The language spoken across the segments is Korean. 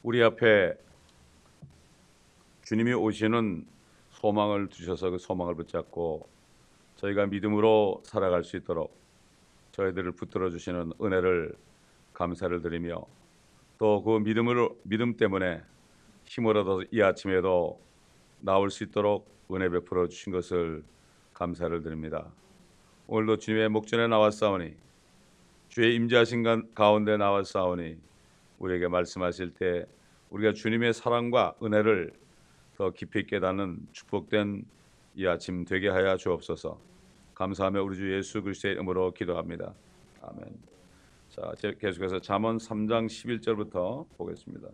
우리 앞에 주님이 오시는 소망을 주셔서 그 소망을 붙잡고 저희가 믿음으로 살아갈 수 있도록 저희들을 붙들어 주시는 은혜를 감사를 드리며, 또 그 믿음 때문에 힘을 얻어서 이 아침에도 나올 수 있도록 은혜 베풀어 주신 것을 감사를 드립니다. 오늘도 주님의 목전에 나왔사오니, 주의 임재하신 가운데 나왔사오니, 우리에게 말씀하실 때 우리가 주님의 사랑과 은혜를 더 깊이 깨닫는 축복된 이 아침 되게 하여 주옵소서. 감사하며 우리 주 예수 그리스도의 이름으로 기도합니다. 아멘. 자, 계속해서 잠언 3장 11절부터 보겠습니다.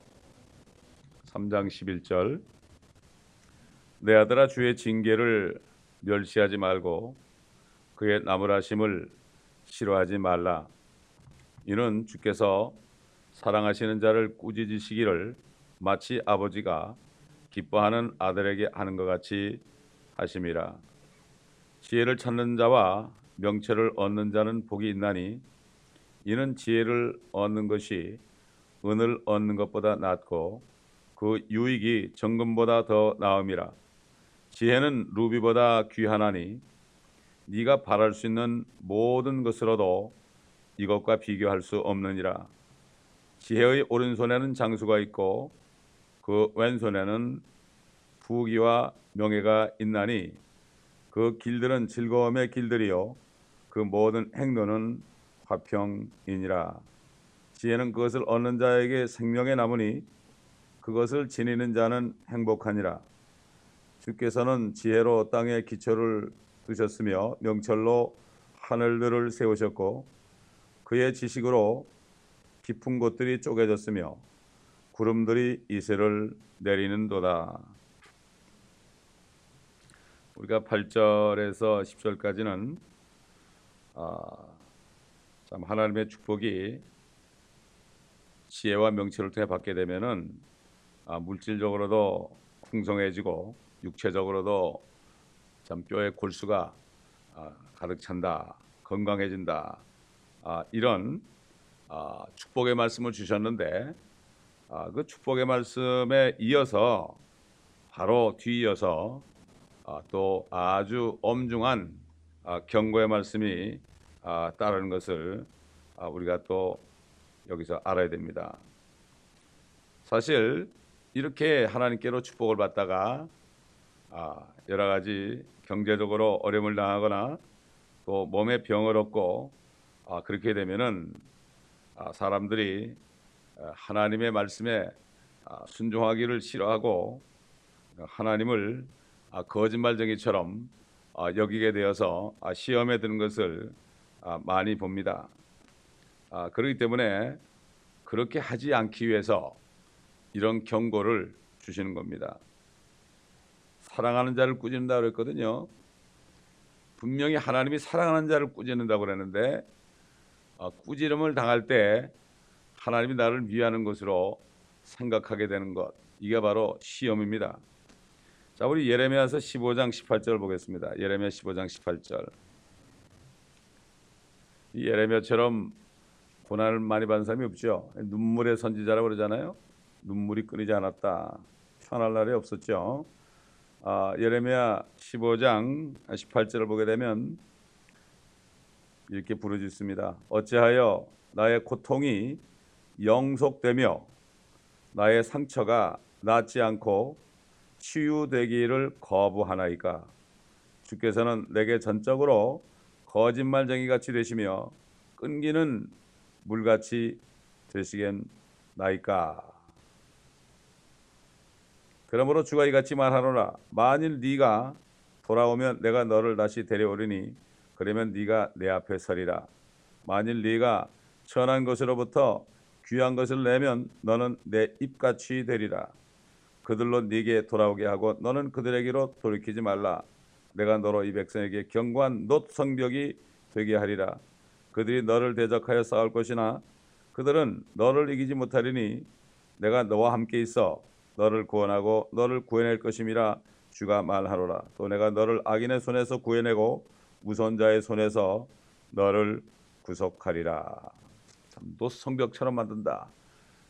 3장 11절. 내 아들아, 주의 징계를 멸시하지 말고 그의 나무라심을 싫어하지 말라. 이는 주께서 사랑하시는 자를 꾸짖으시기를 마치 아버지가 기뻐하는 아들에게 하는 것 같이 하심이라. 지혜를 찾는 자와 명철을 얻는 자는 복이 있나니, 이는 지혜를 얻는 것이 은을 얻는 것보다 낫고 그 유익이 정금보다 더 나음이라. 지혜는 루비보다 귀하나니, 네가 바랄 수 있는 모든 것으로도 이것과 비교할 수 없느니라. 지혜의 오른손에는 장수가 있고 그 왼손에는 부귀와 명예가 있나니, 그 길들은 즐거움의 길들이요 그 모든 행로는 화평이니라. 지혜는 그것을 얻는 자에게 생명의 나무니, 그것을 지니는 자는 행복하니라. 주께서는 지혜로 땅에 기초를 두셨으며 명철로 하늘들을 세우셨고, 그의 지식으로 깊은 곳들이 쪼개졌으며 구름들이 이슬을 내리는도다. 우리가 8절에서 10절까지는 참 하나님의 축복이 지혜와 명철을 통해 받게 되면은 물질적으로도 풍성해지고 육체적으로도 참 뼈에 골수가 가득 찬다, 건강해진다, 이런 축복의 말씀을 주셨는데, 그 축복의 말씀에 이어서 바로 뒤이어서 또 아주 엄중한 경고의 말씀이 따르는 것을 우리가 또 여기서 알아야 됩니다. 사실 이렇게 하나님께로 축복을 받다가 여러 가지 경제적으로 어려움을 당하거나 또 몸에 병을 얻고 그렇게 되면은 사람들이 하나님의 말씀에 순종하기를 싫어하고 하나님을 거짓말쟁이처럼 여기게 되어서 시험에 드는 것을 많이 봅니다. 그렇기 때문에 그렇게 하지 않기 위해서 이런 경고를 주시는 겁니다. 사랑하는 자를 꾸짖는다고 그랬거든요. 분명히 하나님이 사랑하는 자를 꾸짖는다고 그랬는데, 꾸지름을 당할 때 하나님이 나를 위하는 것으로 생각하게 되는 것, 이게 바로 시험입니다. 자, 우리 예레미야서 15장 18절 보겠습니다. 예레미야 15장 18절. 이 예레미야처럼 고난을 많이 받은 사람이 없죠. 눈물의 선지자라고 그러잖아요. 눈물이 끊이지 않았다. 편할 날이 없었죠. 예레미야 15장 18절을 보게 되면 이렇게 부르짖습니다. 어찌하여 나의 고통이 영속되며 나의 상처가 낫지 않고 치유되기를 거부하나이까. 주께서는 내게 전적으로 거짓말쟁이같이 되시며 끊기는 물같이 되시겠나이까. 그러므로 주가 이같이 말하노라. 만일 네가 돌아오면 내가 너를 다시 데려오리니, 그러면 네가 내 앞에 서리라. 만일 네가 천한 것으로부터 귀한 것을 내면 너는 내 입같이 되리라. 그들로 네게 돌아오게 하고 너는 그들에게로 돌이키지 말라. 내가 너로 이 백성에게 견고한 놋 성벽이 되게 하리라. 그들이 너를 대적하여 싸울 것이나 그들은 너를 이기지 못하리니, 내가 너와 함께 있어 너를 구원하고 너를 구해낼 것임이라 주가 말하노라. 또 내가 너를 악인의 손에서 구해내고 무서운 자의 손에서 너를 구속하리라. 참 놋 성벽처럼 만든다.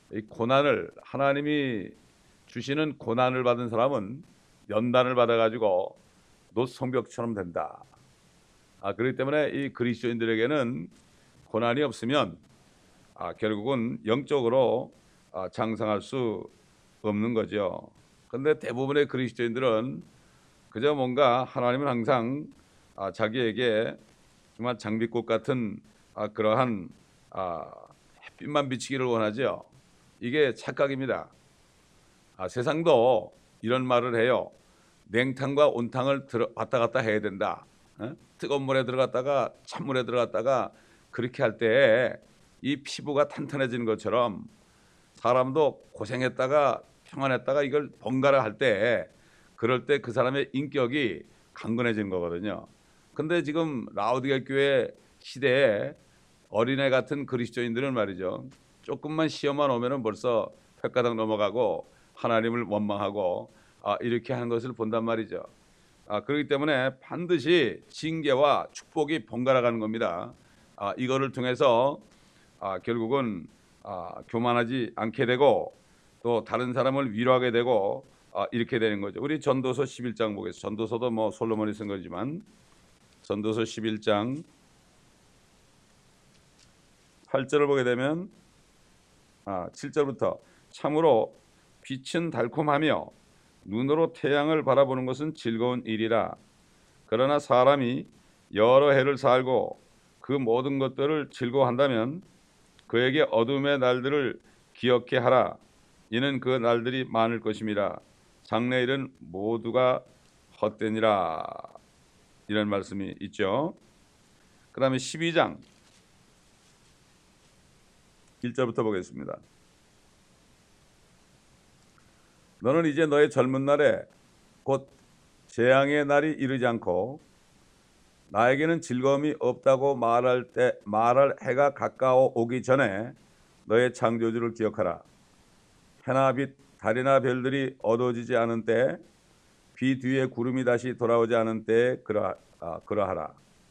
이 고난을 하나님이 주시는 고난을 받은 사람은 연단을 받아가지고 노성벽처럼 된다. 그렇기 때문에 이 그리스도인들에게는 고난이 없으면 결국은 영적으로 장성할 수 없는 거죠. 그런데 대부분의 그리스도인들은 그저 뭔가 하나님은 항상 자기에게 정말 장미꽃 같은 그러한 햇빛만 비치기를 원하죠. 이게 착각입니다. 세상도 이런 말을 해요. 냉탕과 온탕을 왔다 갔다 해야 된다. 뜨거운 물에 들어갔다가 찬물에 들어갔다가 그렇게 할 때 이 피부가 탄탄해지는 것처럼 사람도 고생했다가 평안했다가 이걸 번갈아 할 때 그럴 때 그 사람의 인격이 강건해지는 거거든요. 근데 지금 라오디게 교회 시대에 어린애 같은 그리스도인들은 말이죠. 조금만 시험만 오면은 벌써 횟가닥 넘어가고 하나님을 원망하고 이렇게 하는 것을 본단 말이죠. 그렇기 때문에 반드시 징계와 축복이 번갈아 가는 겁니다. 이거를 통해서 결국은 교만하지 않게 되고 또 다른 사람을 위로하게 되고 이렇게 되는 거죠. 우리 전도서 11장 보겠습니다. 전도서도 뭐 솔로몬이 쓴 거지만 전도서 11장 8절을 보게 되면 7절부터 참으로 빛은 달콤하며 눈으로 태양을 바라보는 것은 즐거운 일이라. 그러나 사람이 여러 해를 살고 그 모든 것들을 즐거워한다면 그에게 어둠의 날들을 기억해 하라. 이는 그 날들이 많을 것임이라. 장래일은 모두가 헛되니라. 이런 말씀이 있죠. 그 다음에 12장 1절부터 보겠습니다. 너는 이제 너의 젊은 날에 곧 재앙의 날이 이르지 않고 나에게는 즐거움이 없다고 말할 해가 가까워 오기 전에 너의 창조주를 기억하라. 해나 빛, 달이나 별들이 어두워지지 않은 때, 비 뒤에 구름이 다시 돌아오지 않은 때에 그러하라.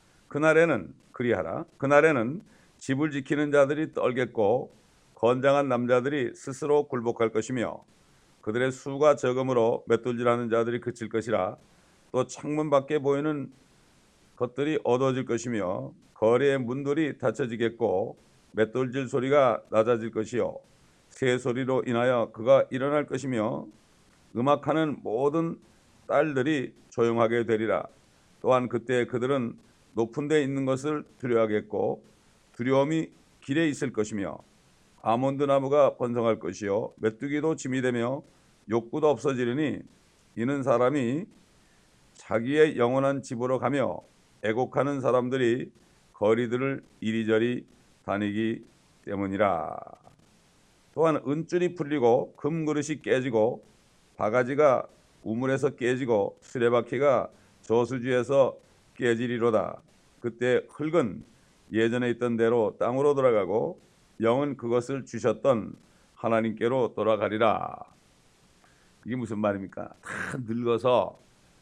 그날에는 집을 지키는 자들이 떨겠고 건장한 남자들이 스스로 굴복할 것이며 그들의 수가 적음으로 맷돌질하는 자들이 그칠 것이라. 또 창문 밖에 보이는 것들이 어두워질 것이며 거리의 문들이 닫혀지겠고 맷돌질 소리가 낮아질 것이요 새 소리로 인하여 그가 일어날 것이며 음악하는 모든 딸들이 조용하게 되리라. 또한 그때 그들은 높은 데 있는 것을 두려워하겠고 두려움이 길에 있을 것이며 아몬드 나무가 번성할 것이요 메뚜기도 짐이 되며 욕구도 없어지리니 이는 사람이 자기의 영원한 집으로 가며 애곡하는 사람들이 거리들을 이리저리 다니기 때문이라. 또한 은줄이 풀리고 금그릇이 깨지고 바가지가 우물에서 깨지고 수레바퀴가 저수지에서 깨지리로다. 그때 흙은 예전에 있던 대로 땅으로 돌아가고 영은 그것을 주셨던 하나님께로 돌아가리라. 이게 무슨 말입니까? 다 늙어서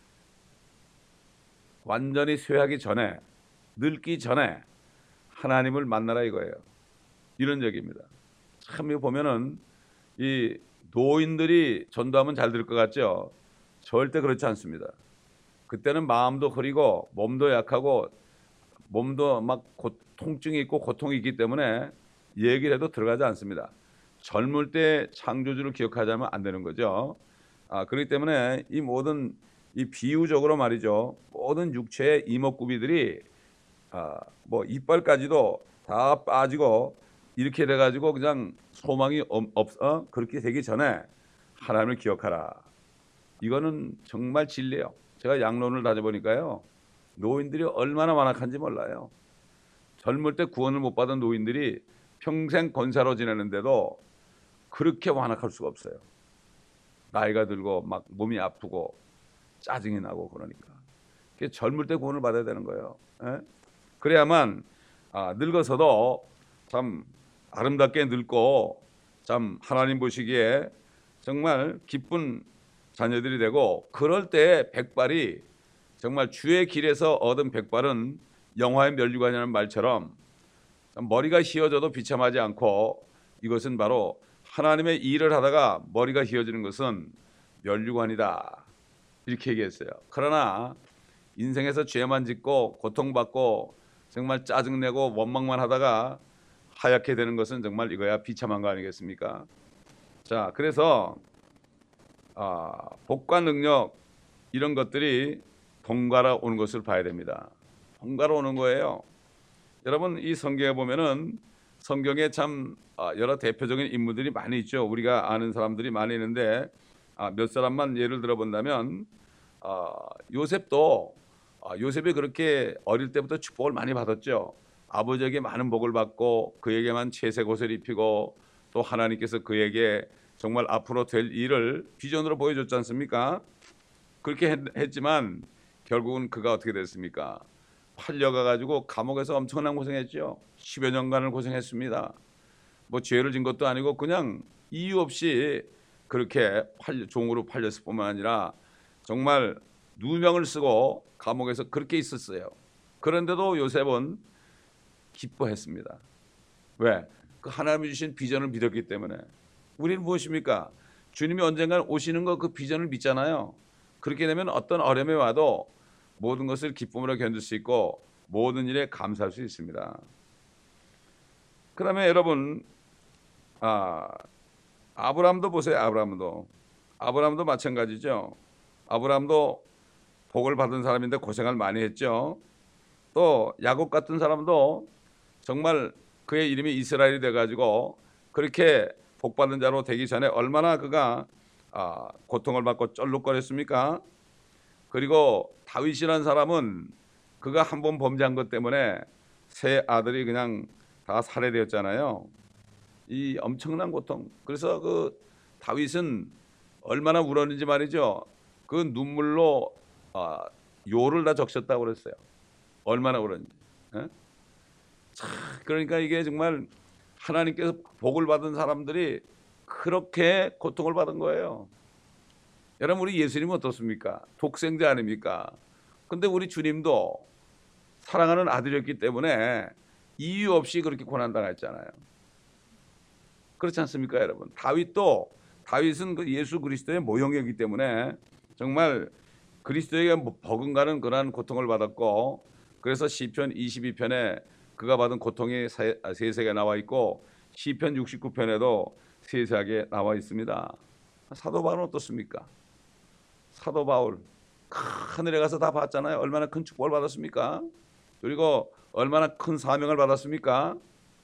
완전히 쇠하기 전에, 늙기 전에 하나님을 만나라 이거예요. 이런 얘기입니다. 참 이거 보면은 이 노인들이 전도하면 잘 될 것 같죠? 절대 그렇지 않습니다. 그때는 마음도 흐리고 몸도 약하고 몸도 막 통증이 있고 고통이 있기 때문에 얘기를 해도 들어가지 않습니다. 젊을 때 창조주를 기억하자면 안 되는 거죠. 그렇기 때문에 이 모든 이 비유적으로 말이죠. 모든 육체의 이목구비들이 뭐 이빨까지도 다 빠지고 이렇게 돼가지고 그냥 소망이 없어 그렇게 되기 전에 하나님을 기억하라. 이거는 정말 진리예요. 제가 양론을 다녀보니까요. 노인들이 얼마나 완악한지 몰라요. 젊을 때 구원을 못 받은 노인들이 평생 권사로 지내는데도 그렇게 완악할 수가 없어요. 나이가 들고 막 몸이 아프고 짜증이 나고 그러니까. 젊을 때 구원을 받아야 되는 거예요. 그래야만 늙어서도 참 아름답게 늙고 참 하나님 보시기에 정말 기쁜 자녀들이 되고 그럴 때 백발이 정말 주의 길에서 얻은 백발은 영화의 면류관이라는 말처럼 머리가 휘어져도 비참하지 않고 이것은 바로 하나님의 일을 하다가 머리가 휘어지는 것은 면류관이다 이렇게 얘기했어요. 그러나 인생에서 죄만 짓고 고통받고 정말 짜증내고 원망만 하다가 하얗게 되는 것은 정말 이거야 비참한 거 아니겠습니까? 자, 그래서 복과 능력 이런 것들이 번갈아 오는 것을 봐야 됩니다. 번갈아 오는 거예요. 여러분 이 성경에 보면은 성경에 참 여러 대표적인 인물들이 많이 있죠. 우리가 아는 사람들이 많이 있는데 몇 사람만 예를 들어 본다면 요셉도 요셉이 그렇게 어릴 때부터 축복을 많이 받았죠. 아버지에게 많은 복을 받고 그에게만 채색 옷을 입히고 또 하나님께서 그에게 정말 앞으로 될 일을 비전으로 보여줬지 않습니까? 그렇게 했지만 결국은 그가 어떻게 됐습니까? 팔려가가지고 감옥에서 엄청난 고생했죠. 10여 년간을 고생했습니다. 뭐 죄를 진 것도 아니고 그냥 이유 없이 그렇게 종으로 팔렸을 뿐만 아니라 정말 누명을 쓰고 감옥에서 그렇게 있었어요. 그런데도 요셉은 기뻐했습니다. 왜? 그 하나님이 주신 비전을 믿었기 때문에. 우리는 무엇입니까? 주님이 언젠가 오시는 거 그 비전을 믿잖아요. 그렇게 되면 어떤 어려움이 와도 모든 것을 기쁨으로 견딜 수 있고 모든 일에 감사할 수 있습니다. 그 다음에 여러분 아브라함도 보세요. 아브라함도 마찬가지죠. 아브라함도 복을 받은 사람인데 고생을 많이 했죠. 또 야곱 같은 사람도 정말 그의 이름이 이스라엘이 돼가지고 그렇게 복받은 자로 되기 전에 얼마나 그가 고통을 받고 쩔룩거렸습니까? 그리고 다윗이라는 사람은 그가 한 번 범죄한 것 때문에 세 아들이 그냥 다 살해되었잖아요. 이 엄청난 고통. 그래서 그 다윗은 얼마나 울었는지 말이죠. 그 눈물로 요를 다 적셨다고 그랬어요. 얼마나 울었는지. 예? 그러니까 이게 정말 하나님께서 복을 받은 사람들이 그렇게 고통을 받은 거예요. 여러분 우리 예수님은 어떻습니까? 독생자 아닙니까? 근데 우리 주님도 사랑하는 아들이었기 때문에 이유 없이 그렇게 고난당했잖아요. 그렇지 않습니까, 여러분? 다윗은 그 예수 그리스도의 모형이기 때문에 정말 그리스도에게 버금가는 그러한 고통을 받았고, 그래서 시편 22편에 그가 받은 고통이 세세하게 나와 있고 시편 69편에도 세세하게 나와 있습니다. 사도 바울은 어떻습니까? 사도 바울 하늘에 가서 다 봤잖아요. 얼마나 큰 축복을 받았습니까? 그리고 얼마나 큰 사명을 받았습니까?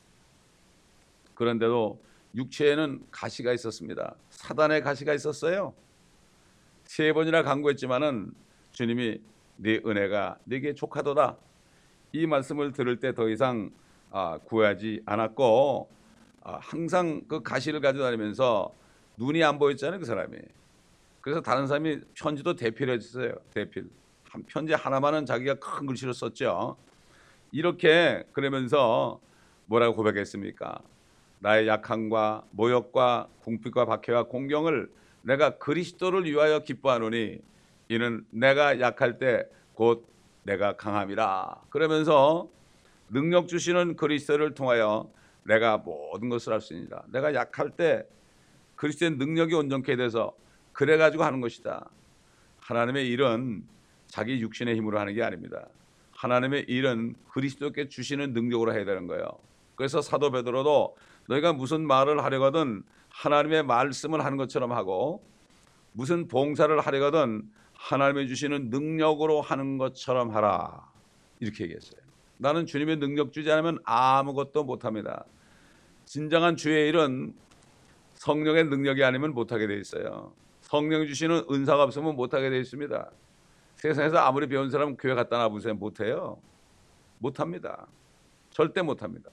그런데도 육체에는 가시가 있었습니다. 사단의 가시가 있었어요. 3번이나 간구했지만은 주님이 네 은혜가 네게 족하도다. 이 말씀을 들을 때 더 이상 구하지 않았고 항상 그 가시를 가지고 다니면서 눈이 안 보였잖아요, 그 사람이. 그래서 다른 사람이 편지도 대필 했어요. 대필. 편지 하나만은 자기가 큰 글씨로 썼죠. 이렇게 그러면서 뭐라고 고백했습니까? 나의 약함과 모욕과 궁핍과 박해와 공경을 내가 그리스도를 위하여 기뻐하노니 이는 내가 약할 때 곧 내가 강함이라. 그러면서 능력 주시는 그리스도를 통하여 내가 모든 것을 할 수 있느니라. 내가 약할 때 그리스도의 능력이 온전케 돼서 그래가지고 하는 것이다. 하나님의 일은 자기 육신의 힘으로 하는 게 아닙니다. 하나님의 일은 그리스도께 주시는 능력으로 해야 되는 거예요. 그래서 사도 베드로도 너희가 무슨 말을 하려거든 하나님의 말씀을 하는 것처럼 하고 무슨 봉사를 하려거든 하나님이 주시는 능력으로 하는 것처럼 하라. 이렇게 얘기했어요. 나는 주님의 능력 주지 않으면 아무것도 못합니다. 진정한 주의 일은 성령의 능력이 아니면 못하게 돼 있어요. 성령이 주시는 은사가 없으면 못하게 돼 있습니다. 세상에서 아무리 배운 사람 교회 갖다 놔보세요. 못해요. 못합니다. 절대 못합니다.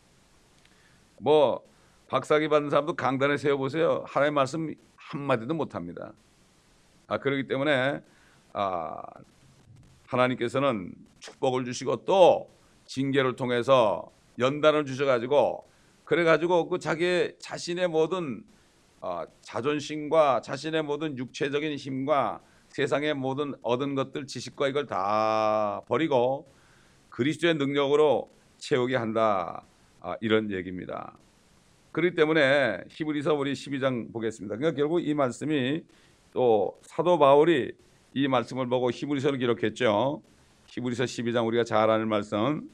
뭐 박사학위 받은 사람도 강단에 세워보세요. 하나님의 말씀 한마디도 못합니다. 그렇기 때문에 하나님께서는 축복을 주시고 또 징계를 통해서 연단을 주셔가지고 그래가지고 그 자기의 자신의 모든 자존심과 자신의 모든 육체적인 힘과 세상의 모든 얻은 것들 지식과 이걸 다 버리고 그리스도의 능력으로 채우게 한다. 이런 얘기입니다. 그렇기 때문에 히브리서 우리 12장 보겠습니다. 그러니까 결국 이 말씀이 또 사도 바울이 이 말씀을 보고 히브리서를 기록했죠. 히브리서 12장 우리가 잘 아는 말씀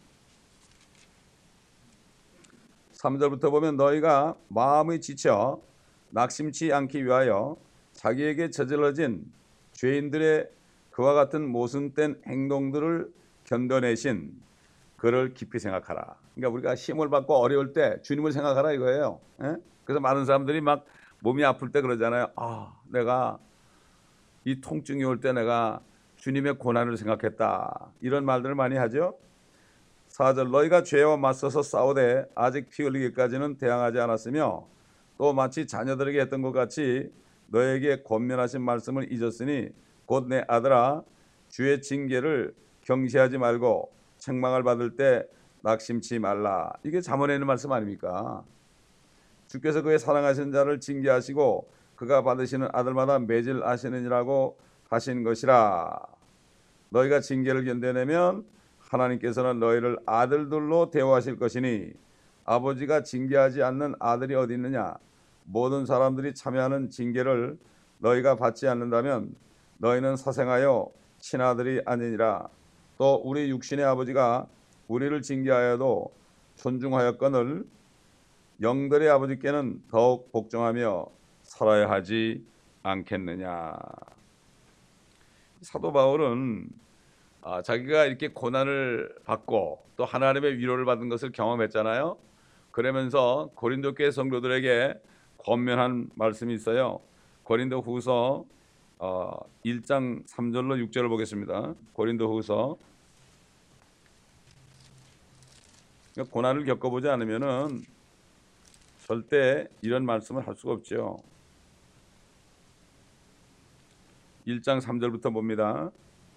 3절부터 보면 너희가 마음이 지쳐 낙심치 않기 위하여 자기에게 저질러진 죄인들의 그와 같은 모순된 행동들을 견뎌내신 그를 깊이 생각하라. 그러니까 우리가 시험을 받고 어려울 때 주님을 생각하라 이거예요. 예? 그래서 많은 사람들이 막 몸이 아플 때 그러잖아요. 내가 이 통증이 올 때 내가 주님의 고난을 생각했다. 이런 말들을 많이 하죠. 4절 너희가 죄와 맞서서 싸우되 아직 피 흘리기까지는 대항하지 않았으며 또 마치 자녀들에게 했던 것 같이 너에게 권면하신 말씀을 잊었으니 곧 내 아들아 주의 징계를 경시하지 말고 책망을 받을 때 낙심치 말라. 이게 잠언에 있는 말씀 아닙니까? 주께서 그의 사랑하시는 자를 징계하시고 그가 받으시는 아들마다 매질하시느니라고 하신 것이라. 너희가 징계를 견뎌내면 하나님께서는 너희를 아들들로 대우하실 것이니 아버지가 징계하지 않는 아들이 어디 있느냐. 모든 사람들이 참여하는 징계를 너희가 받지 않는다면 너희는 사생하여 친아들이 아니니라. 또 우리 육신의 아버지가 우리를 징계하여도 존중하였거늘 영들의 아버지께는 더욱 복종하며 살아야 하지 않겠느냐. 사도 바울은 자기가 이렇게 고난을 받고 또 하나님의 위로를 받은 것을 경험했잖아요. 그러면서 고린도 교회 성도들에게 권면한 말씀이 있어요. 고린도 후서 1장 3절로 6절을 보겠습니다. 고린도 후서. 고난을 겪어보지 않으면은 절대 이런 말씀을 할 수가 없죠. 1장 3절부터 봅니다.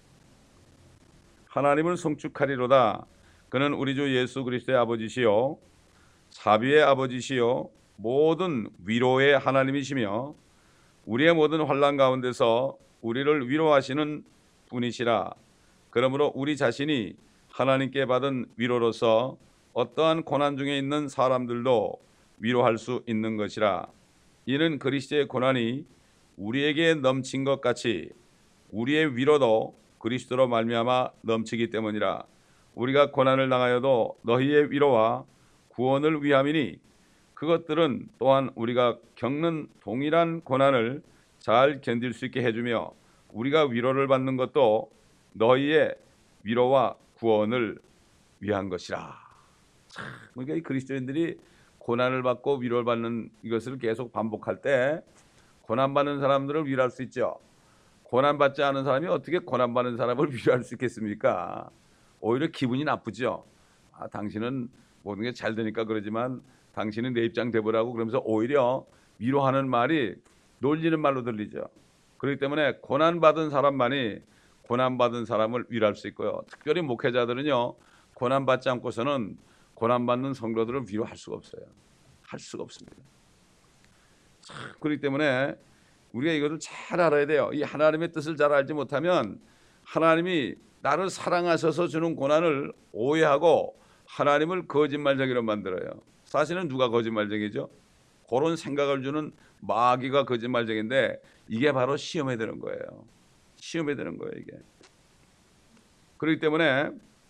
하나님을 송축하리로다. 그는 우리 주 예수 그리스도의 아버지시요 자비의 아버지시요 모든 위로의 하나님이시며 우리의 모든 환난 가운데서 우리를 위로하시는 분이시라. 그러므로 우리 자신이 하나님께 받은 위로로서 어떠한 고난 중에 있는 사람들도 위로할 수 있는 것이라. 이는 그리스도의 고난이 우리에게 넘친 것 같이 우리의 위로도 그리스도로 말미암아 넘치기 때문이라. 우리가 고난을 당하여도 너희의 위로와 구원을 위함이니 그것들은 또한 우리가 겪는 동일한 고난을 잘 견딜 수 있게 해주며 우리가 위로를 받는 것도 너희의 위로와 구원을 위한 것이라. 그러니까 이 그리스도인들이 고난을 받고 위로를 받는 이것을 계속 반복할 때 고난받는 사람들을 위로할 수 있죠. 고난받지 않은 사람이 어떻게 고난받는 사람을 위로할 수 있겠습니까? 오히려 기분이 나쁘죠. 당신은 모든 게 잘 되니까 그러지만 당신은 내 입장 대보라고 그러면서 오히려 위로하는 말이 놀리는 말로 들리죠. 그렇기 때문에 고난받은 사람만이 고난받은 사람을 위로할 수 있고요. 특별히 목회자들은요. 고난받지 않고서는 고난받는 성도들을 위로할 수가 없어요. 할 수가 없습니다. 그렇기 때문에 우리가 이것을 잘 알아야 돼요. 이 하나님의 뜻을 잘 알지 못하면 하나님이 나를 사랑하셔서 주는 고난을 오해하고 하나님을 거짓말쟁이로 만들어요. 사실은 누가 거짓말쟁이죠? 그런 생각을 주는 마귀가 거짓말쟁인데 이게 바로 시험에 드는 거예요. 시험에 드는 거예요, 이게. 그렇기 때문에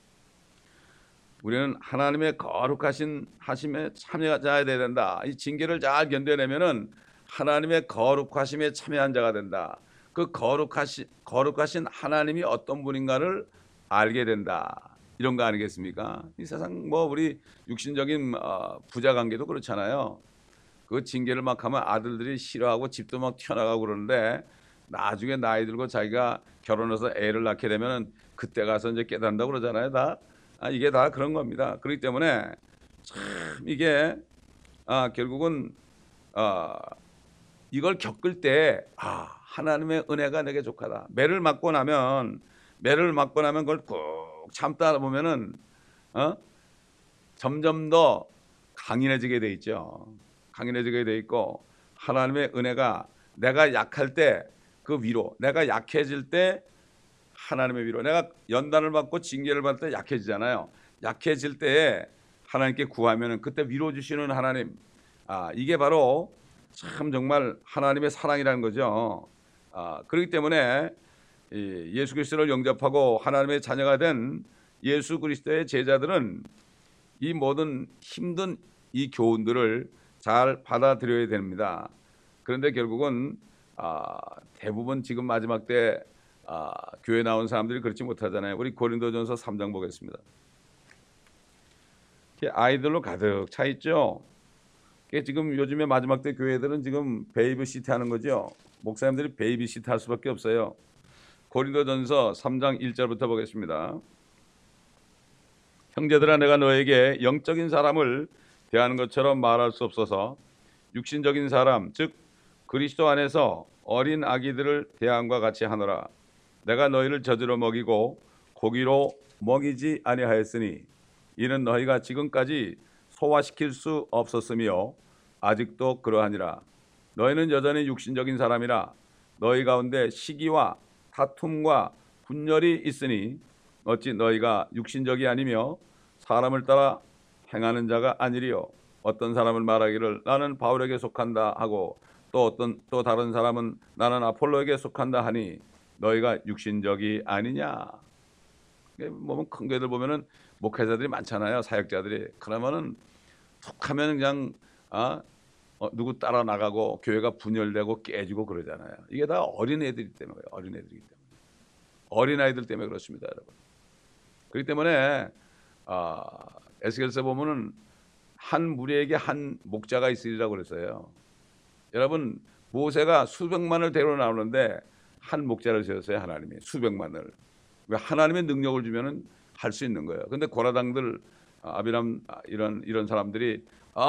우리는 하나님의 거룩하신 하심에 참여자야 된다. 이 징계를 잘 견뎌내면은 하나님의 거룩하심에 참여한 자가 된다. 그 거룩하신 하나님이 어떤 분인가를 알게 된다. 이런 거 아니겠습니까? 이 세상 우리 육신적인 부자 관계도 그렇잖아요. 그 징계를 막 하면 아들들이 싫어하고 집도 막 튀어나가고 그러는데 나중에 나이 들고 자기가 결혼해서 애를 낳게 되면 그때 가서 이제 깨닫는다고 그러잖아요. 이게 다 그런 겁니다. 그렇기 때문에 참 이게 결국은 이걸 겪을 때 하나님의 은혜가 내게 족하다. 매를 맞고 나면 그걸 꾹 참다 보면은 점점 더 강인해지게 돼 있죠. 강인해지게 돼 있고 하나님의 은혜가 내가 약할 때 그 위로, 내가 약해질 때 하나님의 위로. 내가 연단을 받고 징계를 받을 때 약해지잖아요. 약해질 때에 하나님께 구하면은 그때 위로 주시는 하나님, 이게 바로 참 정말 하나님의 사랑이라는 거죠. 그렇기 때문에 예수 그리스도를 영접하고 하나님의 자녀가 된 예수 그리스도의 제자들은 이 모든 힘든 이 교훈들을 잘 받아들여야 됩니다. 그런데 결국은 대부분 지금 마지막 때 교회 나온 사람들이 그렇지 못하잖아요. 우리 고린도전서 3장 보겠습니다. 아이들로 가득 차 있죠. 지금 요즘에 마지막 때 교회들은 지금 베이비시트 하는 거죠. 목사님들이 베이비시트 할 수밖에 없어요. 고린도전서 3장 1절부터 보겠습니다. 형제들아, 내가 너에게 영적인 사람을 대하는 것처럼 말할 수 없어서 육신적인 사람, 즉 그리스도 안에서 어린 아기들을 대함과 같이 하노라. 내가 너희를 젖으로 먹이고 고기로 먹이지 아니하였으니 이는 너희가 지금까지 소화시킬 수 없었으며 아직도 그러하니라. 너희는 여전히 육신적인 사람이라 너희 가운데 시기와 다툼과 분열이 있으니 어찌 너희가 육신적이 아니며 사람을 따라 행하는 자가 아니리요. 어떤 사람은 말하기를 나는 바울에게 속한다 하고 또 다른 사람은 나는 아폴로에게 속한다 하니 너희가 육신적이 아니냐. 보면 큰 교회들 보면은 목회자들이 많잖아요. 사역자들이. 그러면은 툭하면 그냥 누구 따라 나가고 교회가 분열되고 깨지고 그러잖아요. 이게 다 어린 애들이 때문에 그래요. 어린 애들이기 때문에. 어린 아이들 때문에 그렇습니다, 여러분. 그렇기 때문에 에스겔서 보면은 한 무리에게 한 목자가 있으리라고 그랬어요. 여러분, 모세가 수백만을 데리고 나오는데 한 목자를 세웠어요. 하나님이 수백만을. 왜? 하나님의 능력을 주면은 할 수 있는 거예요. 근데 고라당들, 아비람 이런 사람들이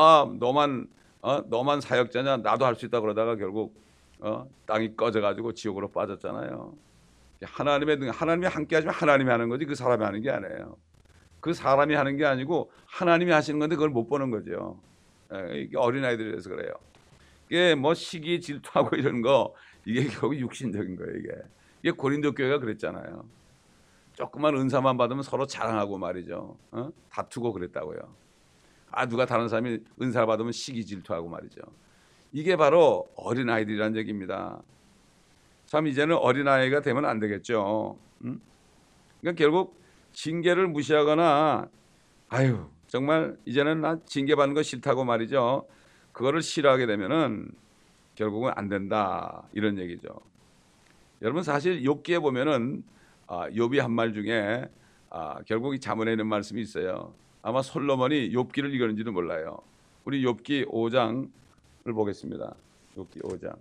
너만 사역자냐, 나도 할 수 있다 그러다가 결국 땅이 꺼져가지고 지옥으로 빠졌잖아요. 하나님이 함께 하시면 하나님이 하는 거지 그 사람이 하는 게 아니에요. 그 사람이 하는 게 아니고 하나님이 하시는 건데 그걸 못 보는 거죠. 이게 어린아이들이라서 그래요. 이게 뭐 시기 질투하고 이런 거 이게 결국 육신적인 거예요. 이게 고린도 교회가 그랬잖아요. 조그만 은사만 받으면 서로 자랑하고 말이죠. 다투고 그랬다고요. 누가 다른 사람이 은사를 받으면 시기 질투하고 말이죠. 이게 바로 어린아이들이라는 얘기입니다. 참 이제는 어린아이가 되면 안 되겠죠. 그러니까 결국 징계를 무시하거나 정말 이제는 나 징계받는 거 싫다고 말이죠. 그거를 싫어하게 되면은 결국은 안 된다 이런 얘기죠. 여러분 사실 욥기에 보면은 욥이 한 말 중에 결국 이 잠언에 있는 말씀이 있어요. 아마 솔로몬이 욥기를 읽었는지도 몰라요. 우리 욥기 5장을 보겠습니다. 욥기 5장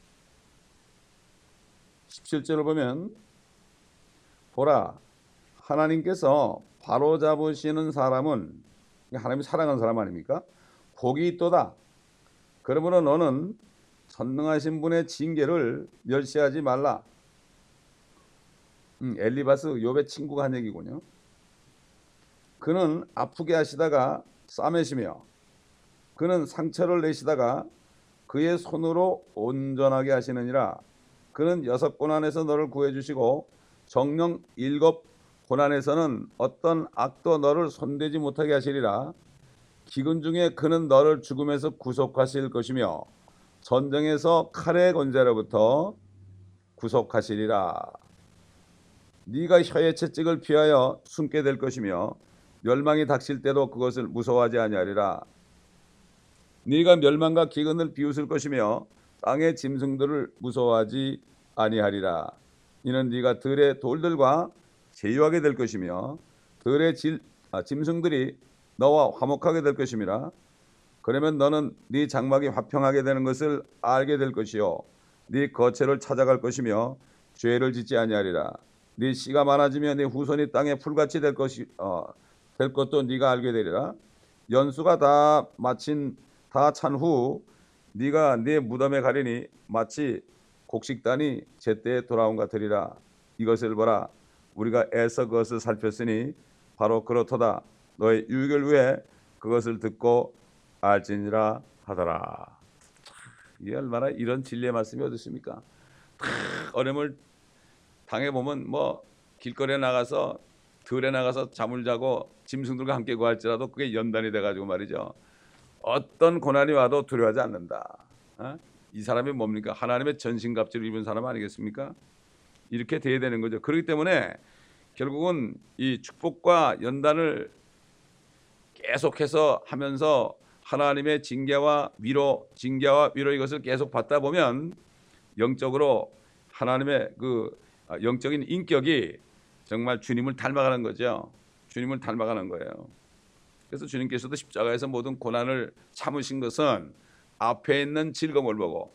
17절을 보면 보라 하나님께서 바로잡으시는 사람은 하나님이 사랑하는 사람 아닙니까? 복이 있도다. 그러므로 너는 선능하신 분의 징계를 멸시하지 말라. 엘리바스 욥의 친구가 한 얘기군요. 그는 아프게 하시다가 싸매시며 그는 상처를 내시다가 그의 손으로 온전하게 하시느니라. 그는 6 고난에서 너를 구해주시고 정령 7 고난에서는 어떤 악도 너를 손대지 못하게 하시리라. 기근 중에 그는 너를 죽음에서 구속하실 것이며 전쟁에서 칼의 권세로부터 구속하시리라. 네가 혀의 채찍을 피하여 숨게 될 것이며 멸망이 닥칠 때도 그것을 무서워하지 아니하리라. 네가 멸망과 기근을 비웃을 것이며 땅의 짐승들을 무서워하지 아니하리라. 이는 네가 들의 돌들과 제유하게 될 것이며 들의 짐승들이 너와 화목하게 될 것임이라. 그러면 너는 네 장막이 화평하게 되는 것을 알게 될 것이요 네 거처를 찾아갈 것이며 죄를 짓지 아니하리라. 네 씨가 많아지며 네 후손이 땅에 풀같이 될 것도 네가 알게 되리라. 연수가 다 찬 후 네가 네 무덤에 가리니 마치 곡식단이 제때에 돌아온 것 같으리라. 이것을 보라. 우리가 애써 그것을 살폈으니 바로 그렇도다. 너의 유익을 위해 그것을 듣고 알지니라 하더라. 이게 얼마나 이런 진리의 말씀이 어디 있습니까? 어려움을 당해보면 뭐 길거리에 나가서 들에 나가서 잠을 자고 짐승들과 함께 구할지라도 그게 연단이 돼가지고 말이죠. 어떤 고난이 와도 두려워하지 않는다. 이 사람이 뭡니까? 하나님의 전신갑주를 입은 사람 아니겠습니까? 이렇게 돼야 되는 거죠. 그렇기 때문에 결국은 이 축복과 연단을 계속해서 하면서 하나님의 징계와 위로 이것을 계속 받다 보면 영적으로 하나님의 그 영적인 인격이 정말 주님을 닮아가는 거죠. 주님을 닮아가는 거예요. 그래서 주님께서도 십자가에서 모든 고난을 참으신 것은 앞에 있는 즐거움을 보고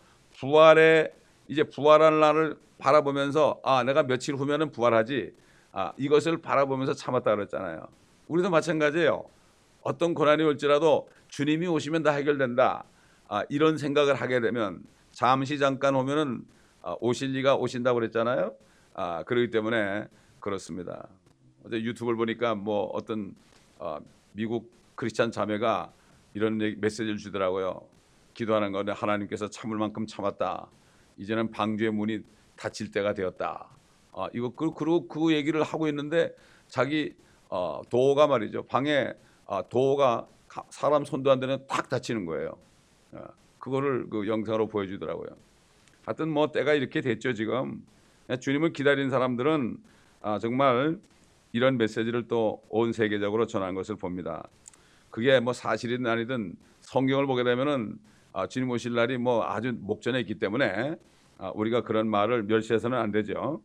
부활하는 날을 바라보면서 내가 며칠 후면은 부활하지. 이것을 바라보면서 참았다 그랬잖아요. 우리도 마찬가지예요. 어떤 고난이 올지라도 주님이 오시면 다 해결된다. 이런 생각을 하게 되면 잠시 잠깐 오면은 오실 리가 오신다고 그랬잖아요. 그렇기 때문에 그렇습니다. 어제 유튜브를 보니까 뭐 어떤 미국 크리스찬 자매가 이런 메시지를 주더라고요. 기도하는 가운데 하나님께서 참을 만큼 참았다. 이제는 방주의 문이 닫힐 때가 되었다. 이거 그리고 그 얘기를 하고 있는데 자기 도어가 말이죠. 방에 도어가 사람 손도 안 되는 탁 닫히는 거예요. 그거를 그 영상으로 보여주더라고요. 하여튼 뭐 때가 이렇게 됐죠 지금. 주님을 기다리는 사람들은 정말 이런 메시지를 또 온 세계적으로 전한 것을 봅니다. 그게 뭐 사실이든 아니든 성경을 보게 되면은 주님 오실 날이 뭐 아주 목전에 있기 때문에 우리가 그런 말을 멸시해서는 안 되죠.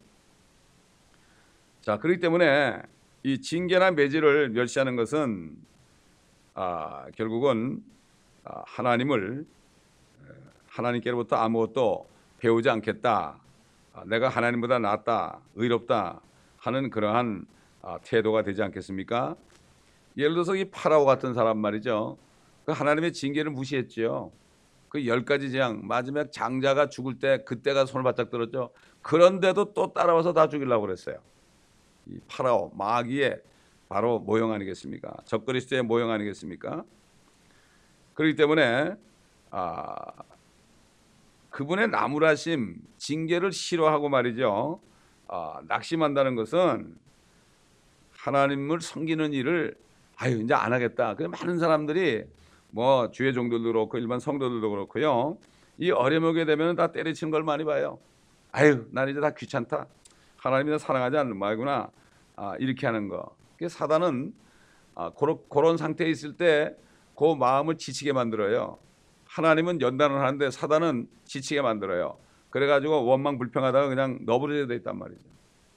자, 그렇기 때문에 이 징계나 매질을 멸시하는 것은 결국은 하나님께로부터 아무것도 배우지 않겠다. 내가 하나님보다 낫다, 의롭다 하는 그러한 태도가 되지 않겠습니까? 예를 들어서 이 파라오 같은 사람 말이죠. 그 하나님의 징계를 무시했죠. 그 10가지 재앙 마지막 장자가 죽을 때 그때가 손을 바짝 들었죠. 그런데도 또 따라와서 다 죽이려고 그랬어요. 이 파라오 마귀의 바로 모형 아니겠습니까? 적그리스도의 모형 아니겠습니까? 그렇기 때문에 그분의 나무라심 징계를 싫어하고 말이죠. 낙심한다는 것은 하나님을 섬기는 일을 이제 안 하겠다. 그 많은 사람들이 뭐 주의 종들도 그렇고 일반 성도들도 그렇고요. 이 어려먹게 되면 다 때려치는 걸 많이 봐요. 난 이제 다 귀찮다. 하나님이 나 사랑하지 않는 말구나. 이렇게 하는 거. 사단은 그런 상태에 있을 때 그 마음을 지치게 만들어요. 하나님은 연단을 하는데 사단은 지치게 만들어요. 그래가지고 원망 불평하다가 그냥 너부러져 돼 있단 말이죠.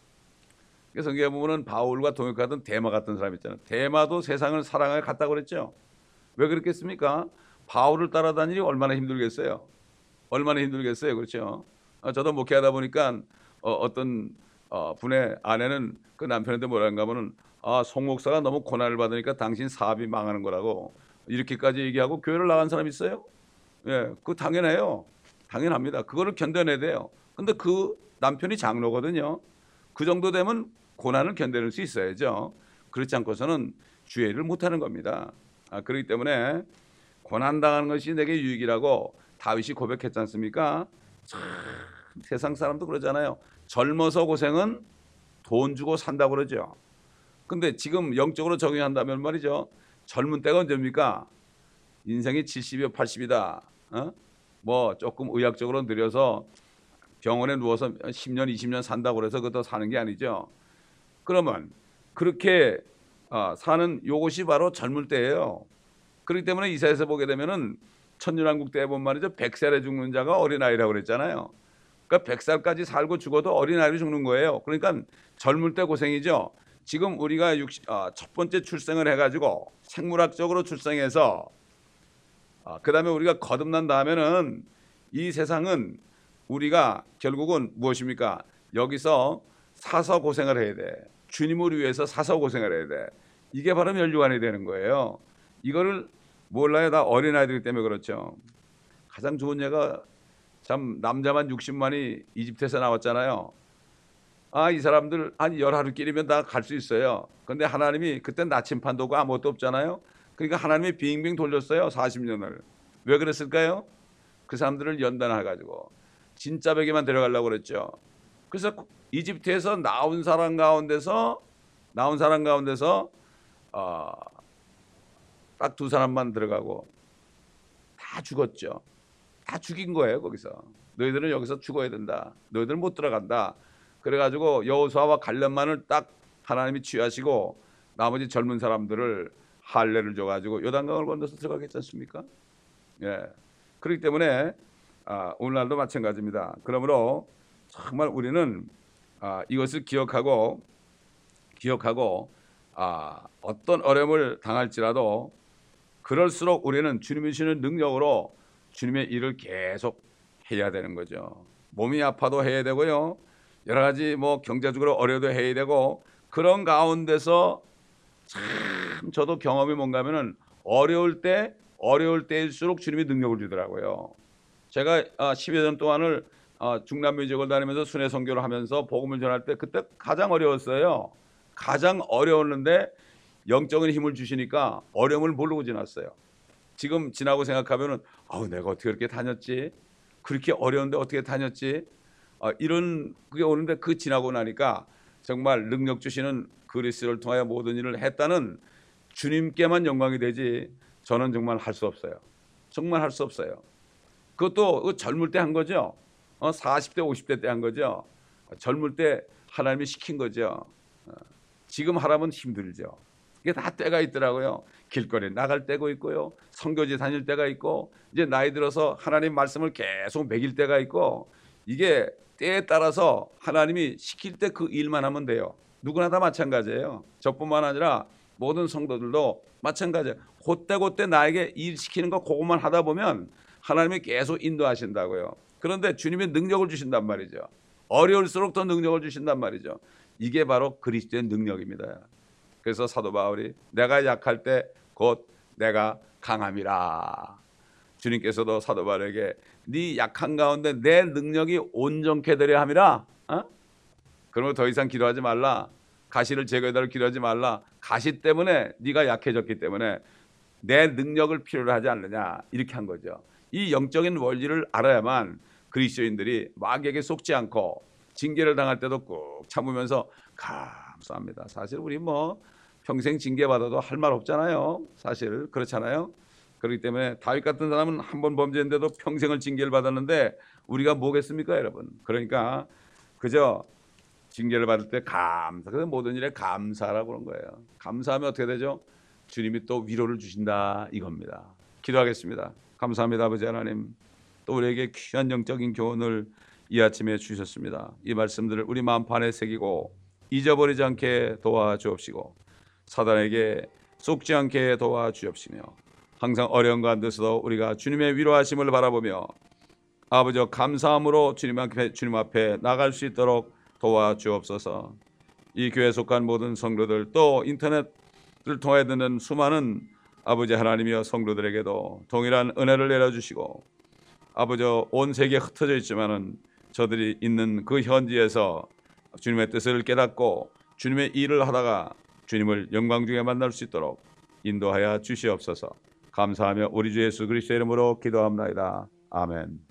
그래서 성경에 보면은 바울과 동역하던 데마 같은 사람 있잖아요. 데마도 세상을 사랑하여 갔다고 그랬죠. 왜 그랬겠습니까? 바울을 따라다니니 얼마나 힘들겠어요. 얼마나 힘들겠어요. 그렇죠. 저도 목회하다 보니까 어떤 분의 아내는 그 남편한테 뭐라는가 하면은 송 목사가 너무 고난을 받으니까 당신 사업이 망하는 거라고 이렇게까지 얘기하고 교회를 나간 사람 있어요? 예, 그거 당연해요. 당연합니다. 그거를 견뎌내야 돼요. 근데 그 남편이 장로거든요. 그 정도 되면 고난을 견뎌낼 수 있어야죠. 그렇지 않고서는 주의 일을 못하는 겁니다. 그렇기 때문에 고난당하는 것이 내게 유익이라고 다윗이 고백했지 않습니까? 참, 세상 사람도 그러잖아요. 젊어서 고생은 돈 주고 산다고 그러죠. 근데 지금 영적으로 적용한다면 말이죠. 젊은 때가 언제입니까? 인생이 70이요 80이다. 뭐 조금 의학적으로 느려서 병원에 누워서 10년 20년 산다고 그래서 그것도 사는 게 아니죠. 그러면 그렇게 사는 요것이 바로 젊을 때예요. 그렇기 때문에 이사야서 보게 되면은 천년왕국 때 보면 말이죠. 100살에 죽는 자가 어린아이라고 그랬잖아요. 그러니까 100살까지 살고 죽어도 어린아이로 죽는 거예요. 그러니까 젊을 때 고생이죠. 지금 우리가 첫 번째 출생을 해가지고 생물학적으로 출생해서 그 다음에 우리가 거듭난 다음에는 이 세상은 우리가 결국은 무엇입니까? 여기서 사서 고생을 해야 돼. 주님을 위해서 사서 고생을 해야 돼. 이게 바로 멸류관이 되는 거예요. 이거를 몰라요. 다 어린아이들 때문에 그렇죠. 가장 좋은 예가 참 남자만 60만이 이집트에서 나왔잖아요. 이 사람들 한 열하루끼리면 다 갈 수 있어요. 그런데 하나님이 그때 나침판도 없고 아무것도 없잖아요. 그러니까 하나님이 빙빙 돌렸어요. 40년을. 왜 그랬을까요? 그 사람들을 연단해가지고 진짜 베개만 데려가려고 그랬죠. 그래서 이집트에서 나온 사람 가운데서 딱 두 사람만 들어가고 다 죽었죠. 다 죽인 거예요. 거기서 너희들은 여기서 죽어야 된다. 너희들은 못 들어간다. 그래가지고 여호수아와 갈렙만을 딱 하나님이 취하시고 나머지 젊은 사람들을 할례를 줘가지고 요단강을 건너서 들어가게 했지 않습니까? 예. 그렇기 때문에 오늘날도 마찬가지입니다. 그러므로 정말 우리는 이것을 기억하고 어떤 어려움을 당할지라도 그럴수록 우리는 주님이 주시는 능력으로 주님의 일을 계속 해야 되는 거죠. 몸이 아파도 해야 되고요. 여러 가지 뭐 경제적으로 어려워도 해야 되고 그런 가운데서 참 저도 경험이 뭔가 하면은 어려울 때일수록 주님이 능력을 주더라고요. 제가 10여 년 동안을 중남미 지역을 다니면서 순회 선교를 하면서 복음을 전할 때 그때 가장 어려웠어요. 가장 어려웠는데 영적인 힘을 주시니까 어려움을 모르고 지났어요. 지금 지나고 생각하면은 내가 어떻게 그렇게 다녔지? 그렇게 어려운데 어떻게 다녔지? 이런 그게 오는데 그 지나고 나니까 정말 능력 주시는 그리스도를 통하여 모든 일을 했다는 주님께만 영광이 되지 저는 정말 할 수 없어요. 정말 할 수 없어요. 그것도 젊을 때 한 거죠. 40대 50대 때 한 거죠. 젊을 때 하나님이 시킨 거죠. 지금 하라면 힘들죠. 이게 다 때가 있더라고요. 길거리에 나갈 때가 있고요. 선교지 다닐 때가 있고 이제 나이 들어서 하나님 말씀을 계속 먹일 때가 있고 이게 때에 따라서 하나님이 시킬 때 그 일만 하면 돼요. 누구나 다 마찬가지예요. 저뿐만 아니라 모든 성도들도 마찬가지예요. 그때 나에게 일 시키는 거 그것만 하다 보면 하나님이 계속 인도하신다고요. 그런데 주님의 능력을 주신단 말이죠. 어려울수록 더 능력을 주신단 말이죠. 이게 바로 그리스도의 능력입니다. 그래서 사도 바울이 내가 약할 때 곧 내가 강함이라. 주님께서도 사도 바울에게 네 약한 가운데 내 능력이 온전케 되려 함이라. 그러면 더 이상 기도하지 말라. 가시를 제거해달라고 기도하지 말라. 가시 때문에 네가 약해졌기 때문에 내 능력을 필요로 하지 않느냐. 이렇게 한 거죠. 이 영적인 원리를 알아야만 그리스도인들이 마귀에게 속지 않고 징계를 당할 때도 꾹 참으면서 감사합니다. 사실 우리 평생 징계받아도 할 말 없잖아요. 사실 그렇잖아요. 그렇기 때문에 다윗 같은 사람은 한 번 범죄했는데도 평생을 징계를 받았는데 우리가 뭐겠습니까, 여러분? 그러니까 그저 징계를 받을 때 감사. 그래서 모든 일에 감사라고 그런 거예요. 감사하면 어떻게 되죠? 주님이 또 위로를 주신다 이겁니다. 기도하겠습니다. 감사합니다, 아버지 하나님. 또 우리에게 귀한 영적인 교훈을 이 아침에 주셨습니다. 이 말씀들을 우리 마음판에 새기고 잊어버리지 않게 도와주옵시고 사단에게 속지 않게 도와주옵시며 항상 어려운 가운데서도 우리가 주님의 위로하심을 바라보며 아버지 감사함으로 주님 앞에 나갈 수 있도록 도와주옵소서. 이 교회에 속한 모든 성도들 또 인터넷을 통해 듣는 수많은 아버지 하나님이여 성도들에게도 동일한 은혜를 내려주시고 아버지 온 세계에 흩어져 있지만은 저들이 있는 그 현지에서 주님의 뜻을 깨닫고 주님의 일을 하다가 주님을 영광 중에 만날 수 있도록 인도하여 주시옵소서. 감사하며 우리 주 예수 그리스도의 이름으로 기도합니다. 아멘.